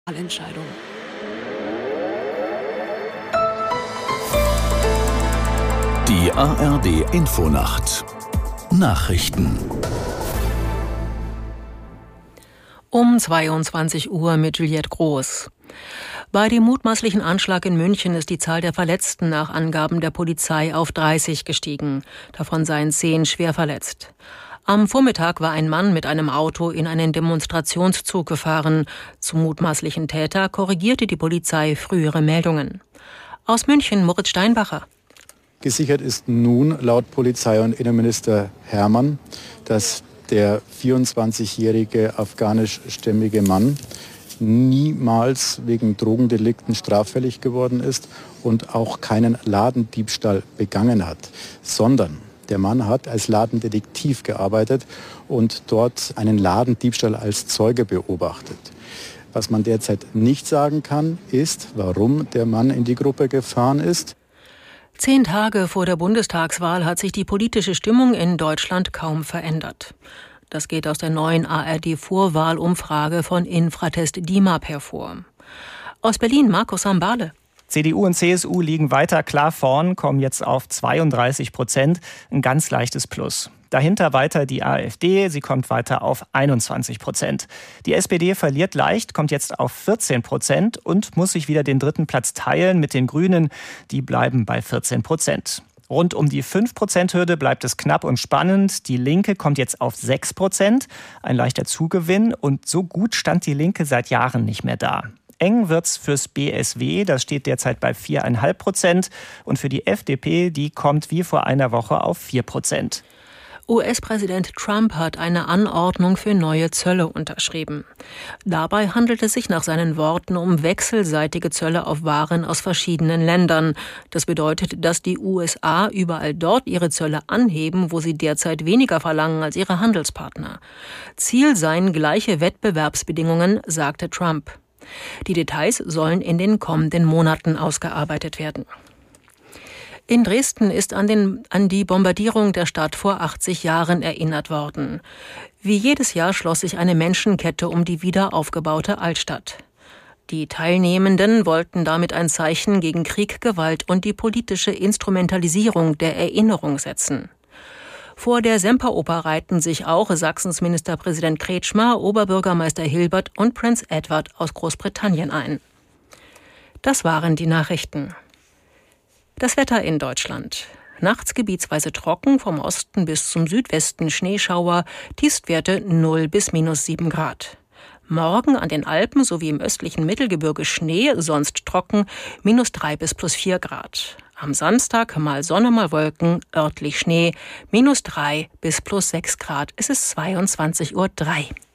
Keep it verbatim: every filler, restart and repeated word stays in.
Entscheidung. Die A R D-Infonacht Nachrichten Um zweiundzwanzig Uhr mit Juliette Groß. Bei dem mutmaßlichen Anschlag in München ist die Zahl der Verletzten nach Angaben der Polizei auf dreißig gestiegen. Davon seien zehn schwer verletzt. Am Vormittag war ein Mann mit einem Auto in einen Demonstrationszug gefahren. Zum mutmaßlichen Täter korrigierte die Polizei frühere Meldungen. Aus München Moritz Steinbacher. Gesichert ist nun laut Polizei- und Innenminister Hermann, dass der vierundzwanzigjährige afghanischstämmige Mann niemals wegen Drogendelikten straffällig geworden ist und auch keinen Ladendiebstahl begangen hat, sondern der Mann hat als Ladendetektiv gearbeitet und dort einen Ladendiebstahl als Zeuge beobachtet. Was man derzeit nicht sagen kann, ist, warum der Mann in die Gruppe gefahren ist. Zehn Tage vor der Bundestagswahl hat sich die politische Stimmung in Deutschland kaum verändert. Das geht aus der neuen A R D-Vorwahlumfrage von Infratest DIMAP hervor. Aus Berlin Markus Sambale. C D U und C S U liegen weiter klar vorn, kommen jetzt auf zweiunddreißig Prozent, ein ganz leichtes Plus. Dahinter weiter die AfD, sie kommt weiter auf einundzwanzig Prozent. Die S P D verliert leicht, kommt jetzt auf vierzehn Prozent und muss sich wieder den dritten Platz teilen mit den Grünen, die bleiben bei vierzehn Prozent. Rund um die fünf Prozent Hürde bleibt es knapp und spannend. Die Linke kommt jetzt auf sechs Prozent, ein leichter Zugewinn, und so gut stand die Linke seit Jahren nicht mehr da. Eng wird's fürs B S W, das steht derzeit bei vier Komma fünf Prozent. Und für die F D P, die kommt wie vor einer Woche auf vier Prozent. U S-Präsident Trump hat eine Anordnung für neue Zölle unterschrieben. Dabei handelt es sich nach seinen Worten um wechselseitige Zölle auf Waren aus verschiedenen Ländern. Das bedeutet, dass die U S A überall dort ihre Zölle anheben, wo sie derzeit weniger verlangen als ihre Handelspartner. Ziel seien gleiche Wettbewerbsbedingungen, sagte Trump. Die Details sollen in den kommenden Monaten ausgearbeitet werden. In Dresden ist an, den, an die Bombardierung der Stadt vor achtzig Jahren erinnert worden. Wie jedes Jahr schloss sich eine Menschenkette um die wieder aufgebaute Altstadt. Die Teilnehmenden wollten damit ein Zeichen gegen Krieg, Gewalt und die politische Instrumentalisierung der Erinnerung setzen. Vor der Semperoper reihten sich auch Sachsens Ministerpräsident Kretschmer, Oberbürgermeister Hilbert und Prinz Edward aus Großbritannien ein. Das waren die Nachrichten. Das Wetter in Deutschland. Nachts gebietsweise trocken, vom Osten bis zum Südwesten Schneeschauer, Tiefstwerte null bis minus sieben Grad. Morgen an den Alpen sowie im östlichen Mittelgebirge Schnee, sonst trocken, minus drei bis plus vier Grad. Am Samstag mal Sonne, mal Wolken, örtlich Schnee, minus drei bis plus sechs Grad. Es ist zweiundzwanzig Uhr drei.